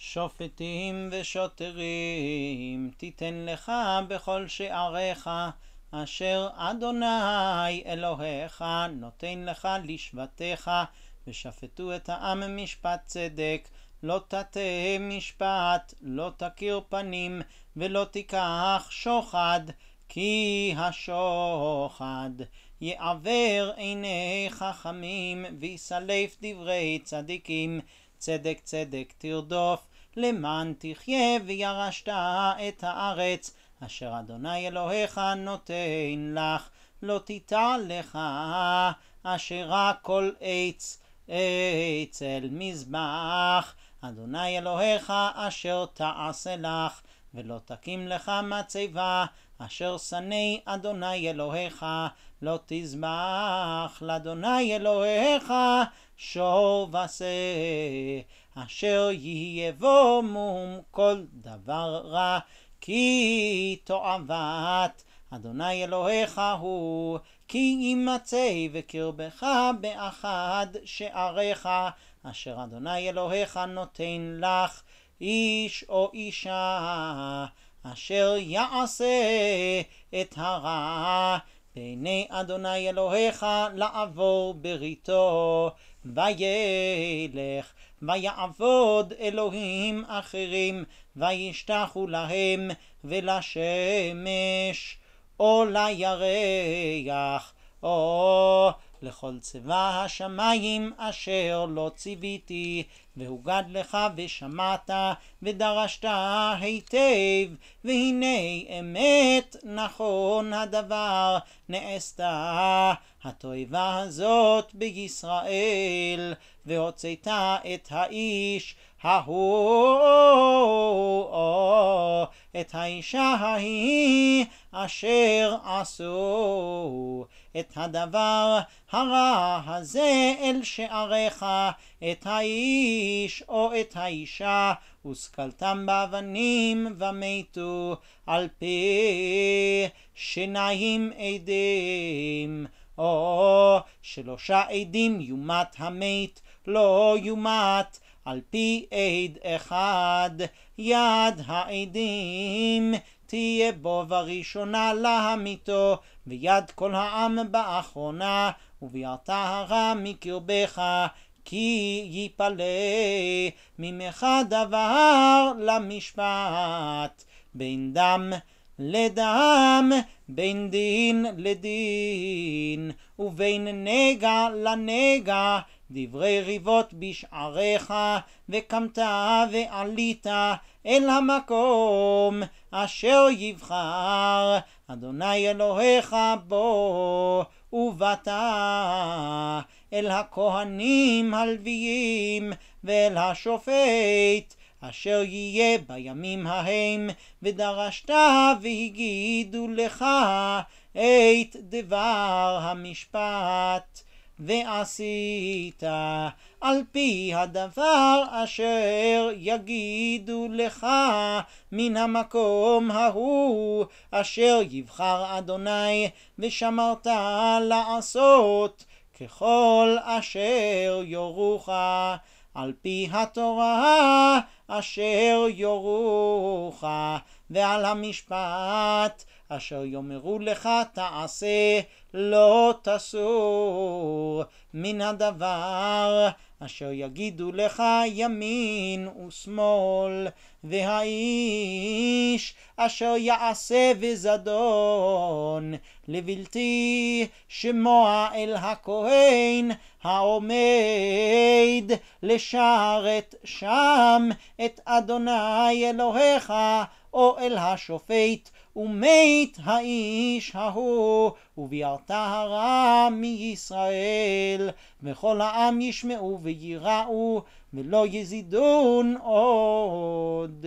שופטים ושוטרים תיתן לך בכל שעריך, אשר אדוני אלוהיך נותן לך לשבטיך, ושפטו את העם משפט צדק. לא תטה משפט, לא תכיר פנים, ולא תיקח שוחד, כי השוחד יעוור עיני חכמים, ויסלף דברי צדיקים. צדק צדק תרדוף, למען תחיה וירשת את הארץ, אשר אדוני אלוהיך נותן לך. לא תיטע לך אשרה כל עץ אצל מזבח אדוני אלוהיך אשר תעשה לך, ולא תקים לך מצבה אשר שנא אדוני אלוהיך. לא תזבח לאדוני אלוהיך שור ושה, אשר יהיה בו מום כל דבר רע, כי תועבת אדוני אלוהיך הוא. כי יימצא בקרבך באחד שעריך, אשר אדוני אלוהיך נותן לך, איש או אישה, אשר יעשה את הרע בעיני אדוני אלוהיך לעבור בריתו, וילך ויעבוד אלוהים אחרים, וישתחו להם ולשמש או לירח או לכל צבא השמיים אשר לא ציוויתי. והוגד לך ושמעת ודרשת היטב, והנה אמת נכון הדבר נעשתה התועבה הזאת בישראל. והוצאת את האיש ההוא את האישה ההיא אשר עשו את הדבר הרע הזה אל שעריך, את האיש או את האישה, וסקלתם באבנים ומתו. על פי שניים עדים או שלושה עדים יומת המת, לא יומת על פי עד אחד. יד העדים תהיה בו בראשונה להמיתו, ויד כל העם באחרונה. וביארת הרע מקרבך, כי ייפלא ממך דבר למשפט, בין דם לדם, בין דין לדין, ובין נגע לנגע. דברי ריבות בשעריך, וקמת ועלית אל המקום אשר יבחר אדוני אלוהיך בו, ובאת אל הכהנים הלוויים ואל השופט אשר יהיה בימים ההם, ודרשת והגידו לך את דבר המשפט, ועשית על פי הדבר אשר יגידו לך מן המקום ההוא אשר יבחר אדוני, ושמרת לעשות ככל אשר יורוך על פי התורה אשר יורוך, ועל המשפט אשר יאמרו לך תעשה. לא תסור מן הדבר אשר יגידו לך ימין ושמאל. והאיש אשר יעשה בזדון לבלתי שמוע אל הכהן העומד לשרת שם את אדוני אלוהיך, או אל השופט, ומת האיש ההוא. וביארת הרע מישראל, וכל העם ישמעו ויראו, ולא יזידון עוד.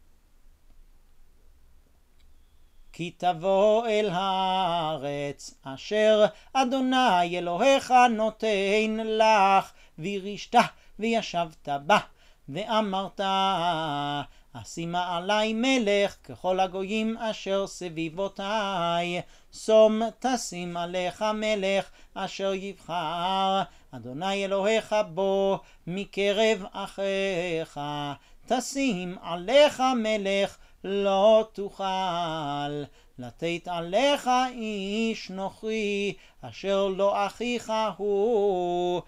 כי תבוא אל הארץ אשר אדוני אלוהיך נותן לך, וירשת וישבת בה, ואמרת אשימה עלי מלך ככל הגויים אשר סביבותי, שום תשים עליך מלך אשר יבחר אדוני אלוהיך בו מקרב אחיך. תשים עליך מלך לא תוכל, לתת עליך איש נוכרי, אשר לא אחיך הוא,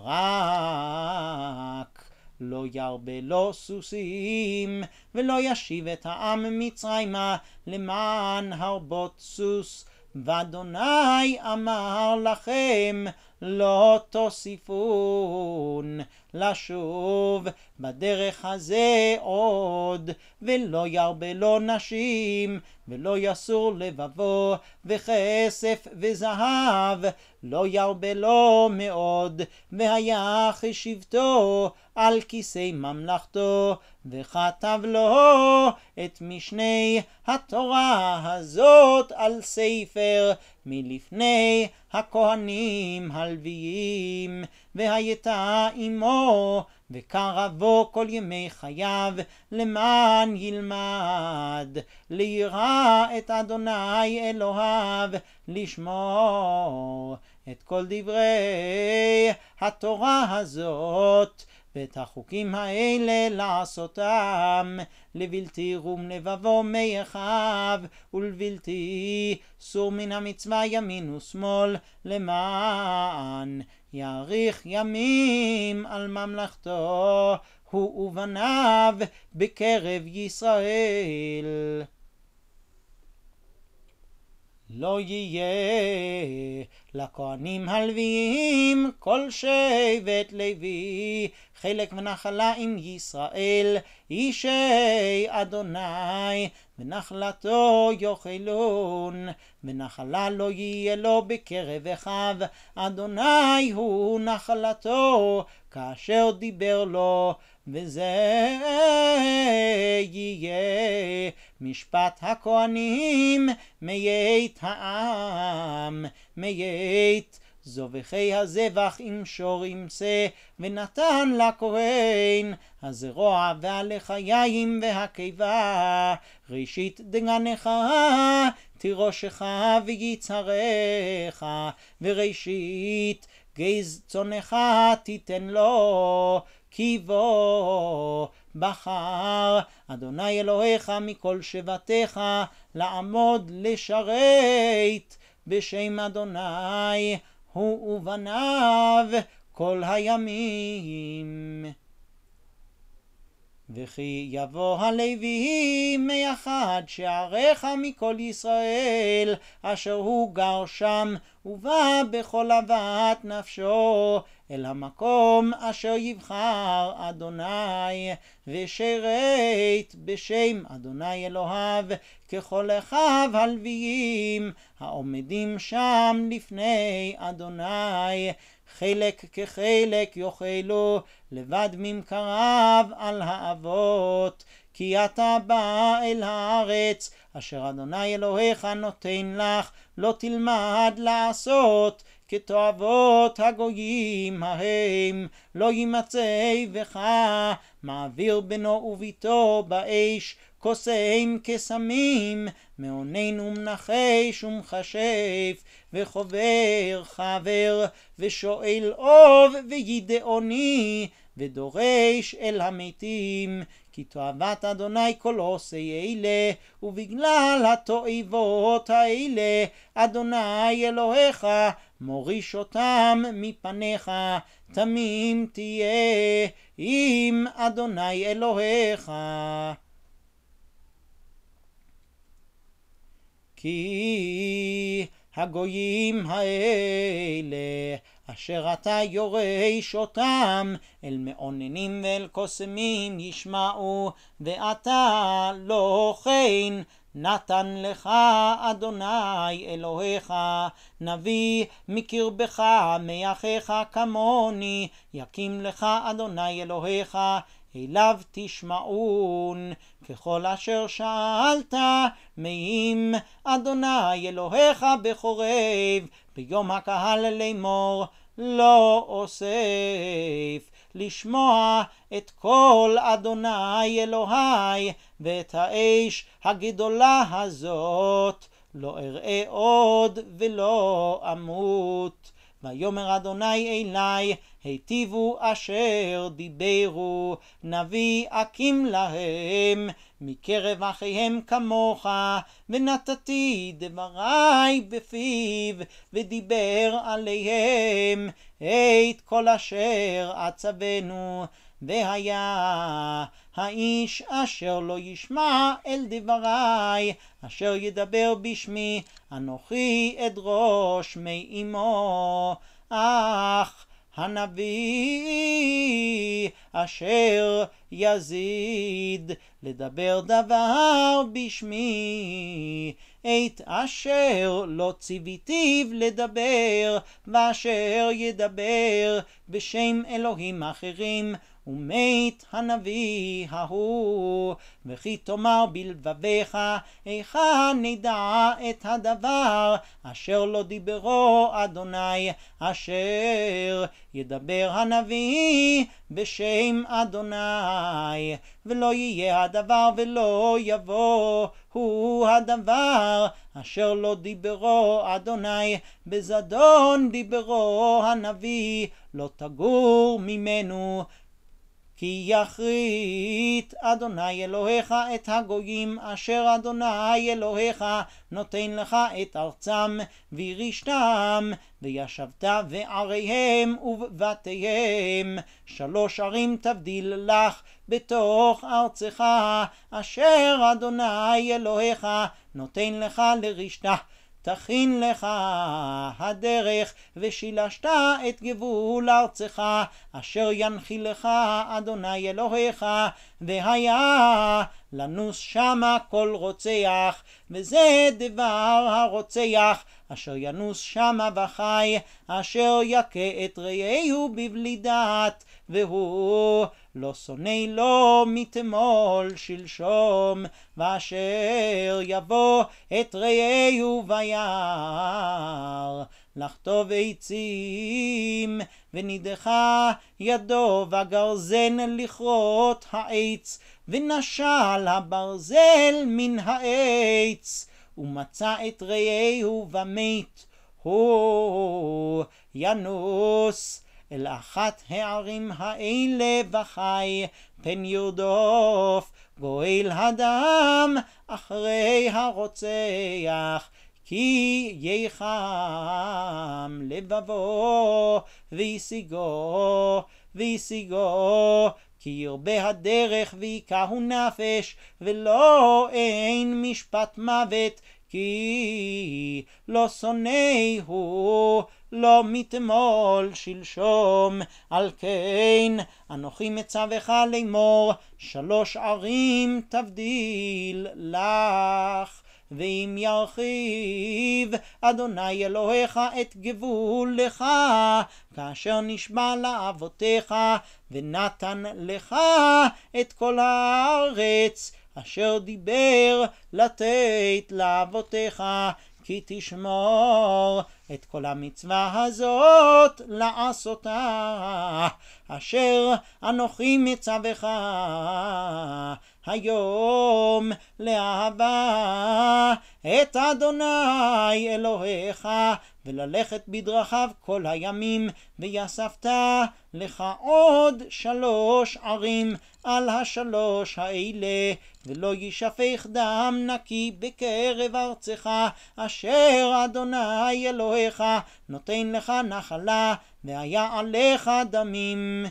רק לא ירבה לו סוסים, ולא ישיב את העם מצרימה למען הרבות סוס. ואדוני אמר לכם, לא תוסיפון לשוב בדרך הזה עוד, ולא ירבה לו נשים, ולא יסור לבבו, וכסף וזהב לא ירבה לו מאוד, והיה חשבתו על כיסא ממלכתו, וכתב לו את משני התורה הזאת על ספר מלפני הכהנים הלוויים, והייתה עמו וקרבו כל ימי חייו, למען ילמד לירא את אדוני אלוהיו, לשמור את כל דברי התורה הזאת ואת החוקים האלה לעשותם, לבלתי רום לבבו מאחיו, ולבלתי סור מן המצווה ימין ושמאל, למען יאריך ימים על ממלכתו הוא ובניו בקרב ישראל. לא יהיה לכהנים הלוויים כל שבט לוי חלק ונחלה עם ישראל, אישי אדוני ונחלתו יאכלון, ונחלה לא יהיה לו בקרב אחיו, אדוני הוא נחלתו כאשר דיבר לו. וזה יהיה משפט הכהנים מית העם, מית זובחי הזבח עם שור ימסה, ונתן לכהן הזרוע והלחיים והקיבה, ראשית דגנך תירושך ויצהרך, וראשית גז צונך תיתן לו, כי בו בחר אדוני אלוהיך מכל שבטיך לעמוד לשרת בשם אדוני הוא ובניו כל הימים. וכי יבוא הלוי מאחד שעריך מכל ישראל אשר הוא גר שם, ובא בכל אהבת נפשו אל המקום אשר יבחר אדוני, ושרת בשם אדוני אלוהיו ככל אחיו הלוויים העומדים שם לפני אדוני, חלק כחלק יאכלו לבד ממקריו על האבות. כי אתה בא אל הארץ אשר אדוני אלוהיך נותן לך, לא תלמד לעשות כתועבות הגויים ההם, לא יימצא בך מעביר בנו וביתו באש, כוסם כסמים, מעונן ומנחש ומכשף, וחובר חבר, ושואל אוב וידעוני, ודורש אל המתים. כי תועבת אדוני כל עושי אלה, ובגלל התועבות האלה אדוני אלוהיך מוריש אותם מפניך. תמים תהיה עם אדוני אלוהיך. כי הגויים האלה אשר אתה יורש אותם אל מעוננים ואל קוסמים ישמעו, ואתה לא כן נתן לך אדוני אלוהיך נביא מקרבך מאחיך כמוני, יקים לך אדוני אלוהיך אליו תשמעון, ככל אשר שאלת מעם אדוני אלוהיך בחורב ביום הקהל לאמור, לא אוסף לשמוע את כל אדוני אלוהי, ואת האש הגדולה הזאת לא אראה עוד ולא אמות. ויאמר אדוני אלי, היטיבו אשר דיברו, נביא אקים להם, מקרב אחיהם כמוך, ונתתי דברי בפיו, ודיבר עליהם את כל אשר אצוונו. והיה האיש אשר לא ישמע אל דברי, אשר ידבר בשמי, אנוכי אדרוש מאמו. אך הנביא אשר יזיד לדבר דבר בשמי, את אשר לא ציוויתיו לדבר, ואשר ידבר בשם אלוהים אחרים, ומת הנביא ההוא. וכי תאמר בלבביך, היכן נדע את הדבר אשר לא דיברו אדוני, אשר ידבר הנביא בשם אדוני, ולא יהיה הדבר ולא יבוא הוא הדבר אשר לא דיברו אדוני, בזדון דיברו הנביא, לא תגור ממנו. כי יכרית אדוני אלוהיך את הגויים אשר אדוני אלוהיך נותן לך את ארצם, וירישתם, וישבת בעריהם ובבתיהם. 3 ערים תבדיל לך בתוך ארצך, אשר אדוני אלוהיך נותן לך לרישתה. תכין לך הדרך ושילשת את גבול ארצך, אשר ינחיל לך אדוני אלוהיך, והיה לנוס שמה כל רוצח, וזה דבר הרוצח אשר ינוס שמה וחי, אשר יכה את רעהו בבלי דעת, והוא לא שונא לו מתמול שלשום, ואשר יבוא את רעהו וירא לחטוב עצים, ונידחה ידו וגרזן לכרות העץ, ונשל הברזל מן העץ, ומצא את רעהו ומת. הוא ינוס אל אחת הערים האלה וחי, פן ירדוף גואל הדם אחרי הרוצח, כי יחם לבבו וישיגו, כי ירבה הדרך ויקהו נפש, ולא אין משפט מוות, כי לא שונא הוא לא מתמול שלשום. על כן אנוכי מצווך לאמור, 3 ערים תבדיל לך. ואם ירחיב אדוני אלוהיך את גבול לך, כאשר נשבע לאבותיך, ונתן לך את כל הארץ אשר דיבר לתת לאבותיך, כי תשמור את כל המצווה הזאת לעשותה, אשר אנוכי מצווך היום לאהבה את אדוני אלוהיך, וללכת בדרכיו כל הימים, ויספת לך עוד 3 ערים על 3 האלה, ולא ישפך דם נקי בקרב ארצך, אשר אדוני אלוהיך נותן לך נחלה, והיה עליך דמים.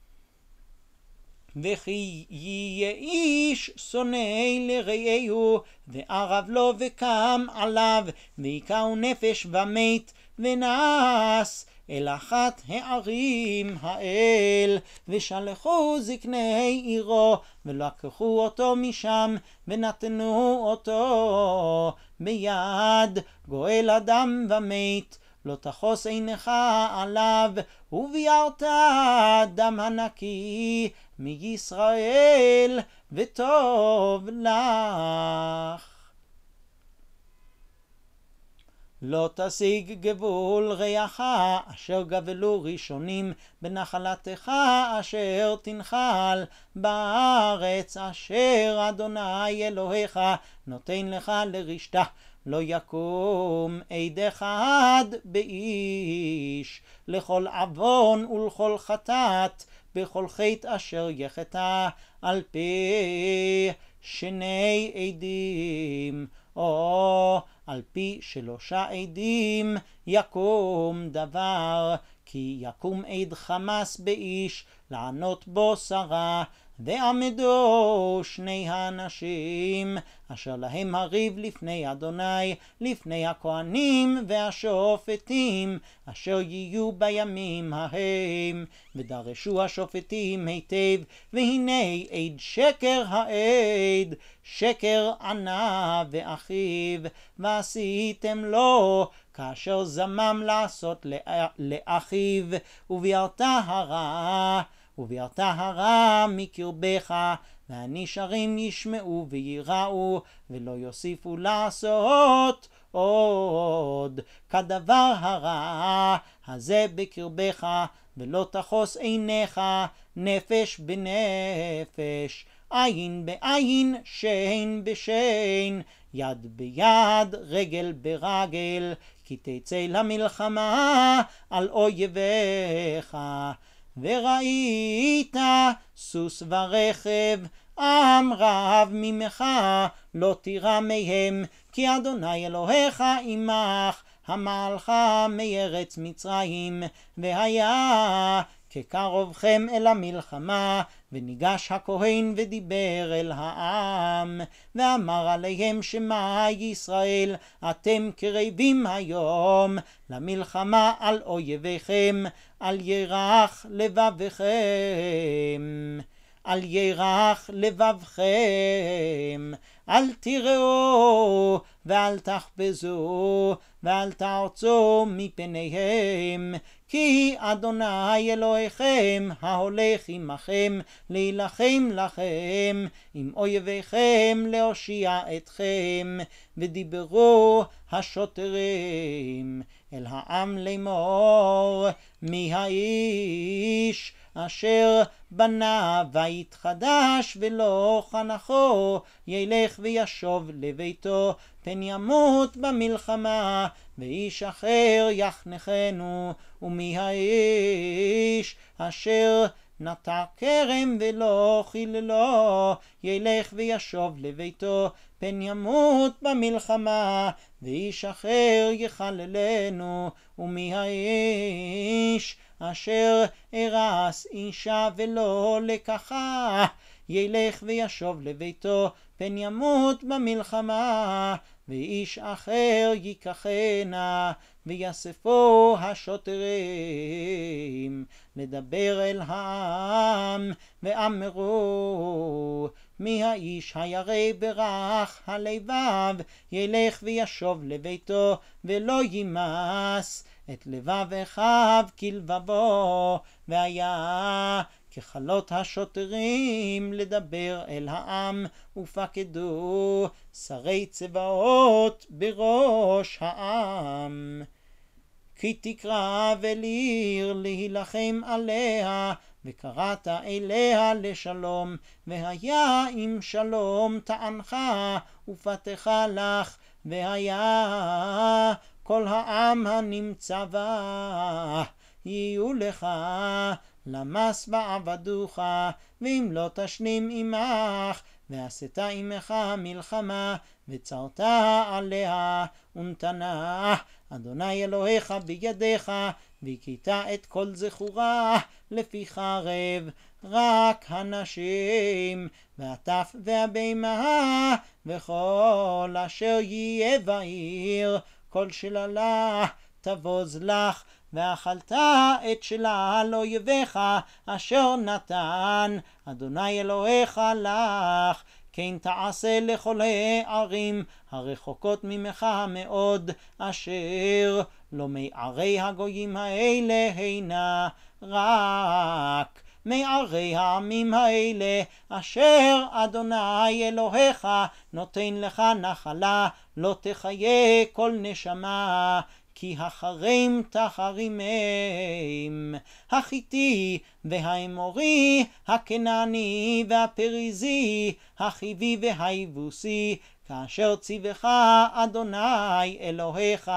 וכי יהיה איש שונא לרעהו, וערב לו וקם עליו, ויקהו נפש ומת, ונעש אל אחת הערים האל, ושלחו זקני עירו, ולקחו אותו משם, ונתנו אותו ביד גואל אדם ומת. לא תחוס עינך עליו, וביערת דם הנקי מישראל, וטוב לך. לא תשיג גבול רעך אשר גבלו ראשונים בנחלתך, אשר תנחל בארץ אשר אדוני אלוהיך נותן לך לרשתה. לא יקום עד אחד באיש, לכל עוון ולכל חטאת, בכל חטא אשר יחטא, על פי שני עדים, או על פי 3 עדים יקום דבר, כי יקום עד חמס באיש, לענות בו שרה, ועמדו 2 האנשים, אשר להם הריב לפני אדוני, לפני הכהנים והשופטים, אשר יהיו בימים ההם, ודרשו השופטים היטב, והנה עד שקר העד, שקר ענה ואחיו, ועשיתם לו כאשר זמם לעשות לאחיו, וביארת הרע מקרבך, והנשארים ישמעו ויראו, ולא יוסיפו לעשות עוד כדבר הרע הזה בקרבך, ולא תחוס עיניך נפש בנפש, עין בעין, שן בשן, יד ביד, רגל ברגל, כי תצא למלחמה על אויביך. וראית סוס ורכב, עם רב ממך, לא תירא מהם, כי אדוני אלוהיך עמך, המעלך מארץ מצרים, והיה כקרובכם אל המלחמה. וניגש הכהן ודיבר אל העם, ואמר עליהם, שמע ישראל, אתם קרבים היום למלחמה על אויביכם, על ירח לבבכם, על ירח לבבכם, אל תיראו ואל תחפזו ואל תעצו מפניהם, כי אדוני אלוהיכם ההולך עמכם, להילחם לכם עם אויביכם, להושיע אתכם. ודיברו השוטרים אל העם לאמור, מי האיש אשר בנה בית חדש ולא חנכו, ילך וישוב לביתו, פן ימות במלחמה, ואיש אחר יחנכנו. ומי האיש אשר נטע כרם ולא חיללו, ילך וישוב לביתו, פן ימות במלחמה, ואיש אחר יחללנו. ומי האיש אשר ארס אישה ולא לקחה, ילך וישוב לביתו, פן ימות במלחמה, ואיש אחר ייקחנה. ויאספו השוטרים לדבר אל העם, ואמרו, מי האיש הירא ברך הלבב, ילך וישוב לביתו, ולא ימס את לבב אחיו כלבבו. והיה ככלות השוטרים לדבר אל העם, ופקדו שרי צבאות בראש העם. כי תקרב אל עיר להילחם עליה, וקראת אליה לשלום, והיה אם שלום תענך ופתך לך, והיה כל העם הנמצא בה יהיו לך למס בעבדוך, ואם לא תשלים עמך, ועשית עמך מלחמה, וצרת עליה, ונתנה אדוני אלוהיך בידיך, והכית את כל זכורה לפי חרב, רק הנשים והטף והבהמה וכל אשר יהיה בעיר, כל שללה תבוז לך, ואכלת את שלה על אויביך אשר נתן אדוני אלוהיך לך. כן תעשה לכל הערים הרחוקות ממך מאוד, אשר לא מערי הגויים האלה הנה, רק מערי העמים האלה אשר אדוני אלוהיך נותן לך נחלה, לא תחיה כל נשמה. כי החרם תחרימם, החיתי והאמורי, הכנעני והפריזי, החיבי והיבוסי, כאשר ציווך אדוני אלוהיך,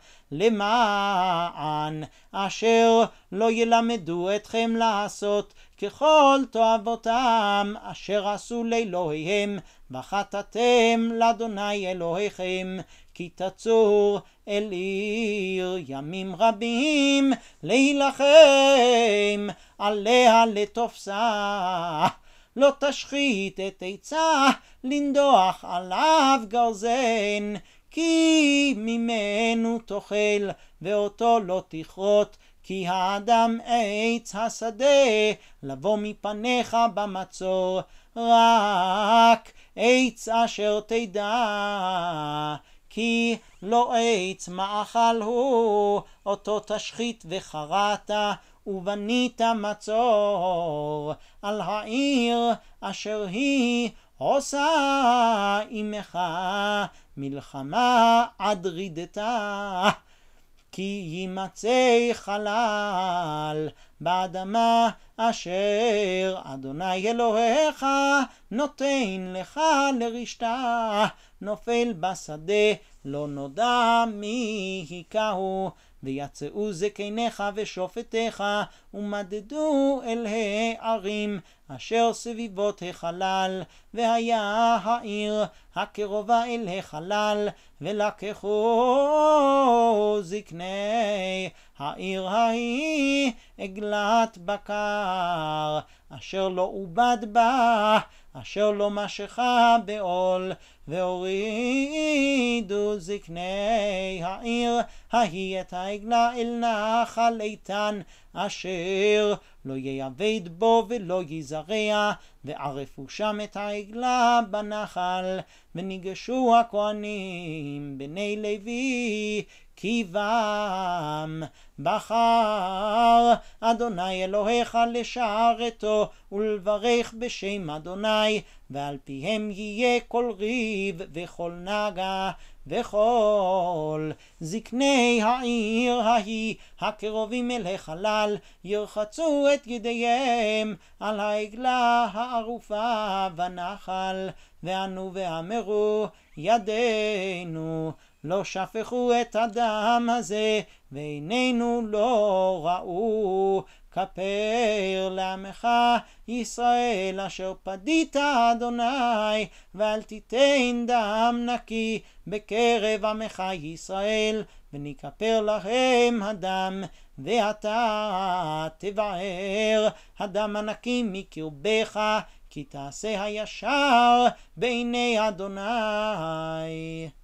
למען אשר לא ילמדו אתכם לעשות ככל תועבותם אשר עשו לאלוהיהם, וחטאתם לאדוני אלוהיכם, כי תצור אל עיר ימים רבים להילחם עליה לתופסה. לא תשחית את עצה לנדוח עליו גרזן, כי ממנו תאכל ואותו לא תכרות, כי האדם עץ השדה לבוא מפניך במצור, רק עץ אשר תדע כי לא עץ מאכל הוא, אותו תשחית וחרעת ובנית מצור על העיר אשר היא עושה עמך מלחמה עד רידתה. כי יימצא חלל באדמה אשר אדוני אלוהיך נותן לך לרשתה, נופל בשדה לא נודע מי היכהו, ויצאו זקניך ושופטיך ומדדו אל הערים אשר סביבות החלל, והיה העיר הקרובה אל החלל, ולקחו זקני העיר ההיא עגלת בקר אשר לא עובד בה, אשר לא משכה בעול, והורידו זקני העיר ההיא את העגלה אל נחל איתן אשר לא יאבד בו ולא יזרע, וערפו שם את העגלה בנחל. וניגשו הכהנים בני לוי כי בם בחר אדוני אלוהיך לשרתו ולברך בשם אדוני, ועל פיהם יהיה כל ריב וכל נגע, וכל זקני העיר ההיא הקרובים אל החלל ירחצו את ידיהם על העגלה הערופה בנחל, וענו ואמרו ידינו לא שפכו את הדם הזה, ועינינו לא ראו, כפר לעמך ישראל אשר פדית אדוני, ואל תיתן דם נקי בקרב עמך ישראל, ונכפר להם הדם, ואתה תבער הדם הנקי מקרבך, כי תעשה הישר בעיני אדוני.